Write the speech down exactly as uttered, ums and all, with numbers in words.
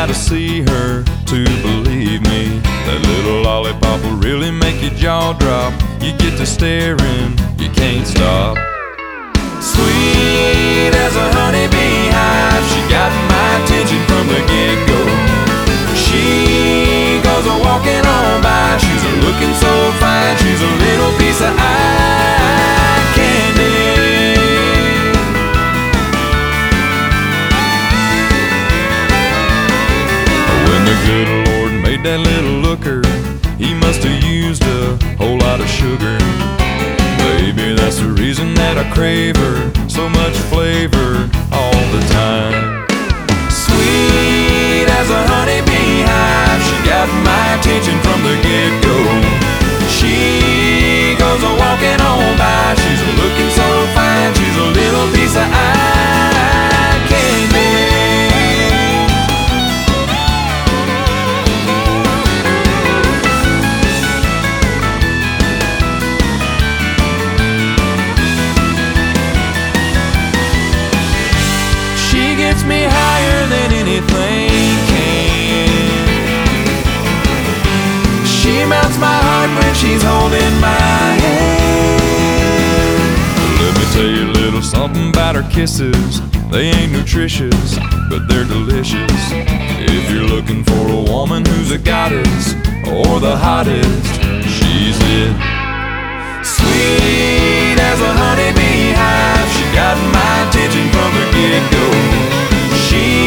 gotta see her to believe me. That little lollipop will really make your jaw drop. You get to staring, you can't stop. Sweet as a honeybee hive, she got my attention from the get-go. She goes a walking on by, she's a looking so fine, she's a little piece of eye candy. When the good Lord made that little looker, He must have used a whole lot of sugar. Maybe that's the reason that I crave her, so much flavor all the time. Sweet as a honeybee hive, she got my attention from the get-go. She goes a walking on by, she's a looking so fine, she's a little piece of eye candy. Gets me higher than anything can. She melts my heart when she's holding my hand. Let me tell you a little something about her kisses. They ain't nutritious, but they're delicious. If you're looking for a woman who's a goddess or the hottest, she's it. Sweet as a honeybee hive, she got my attention from the get-go. She